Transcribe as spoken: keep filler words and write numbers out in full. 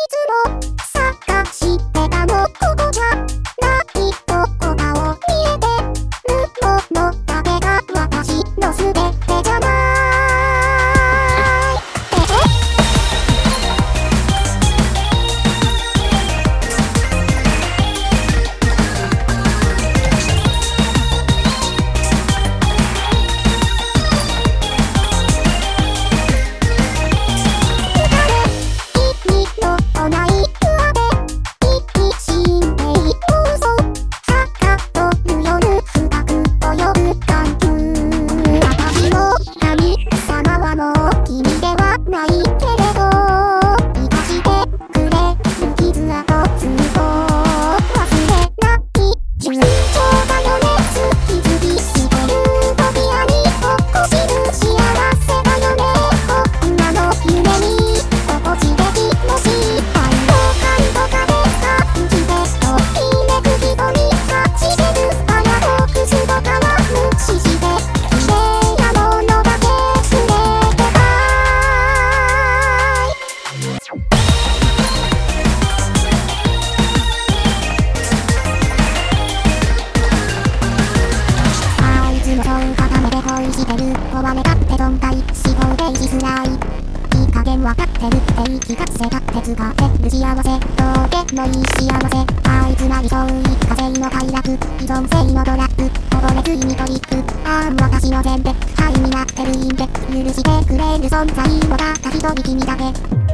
つも探してたのここじゃないどこかを見えてるものだけが私の全てじゃない壊れたって存在思考で生きづらいいい加減わかってるって言い聞かせたって使える幸せどうでもいい幸せあいつなりそうい風の快楽依存性のドラッグ溺れついにトリックああ私の全部灰になってるんで許してくれる存在もたった一人君だけ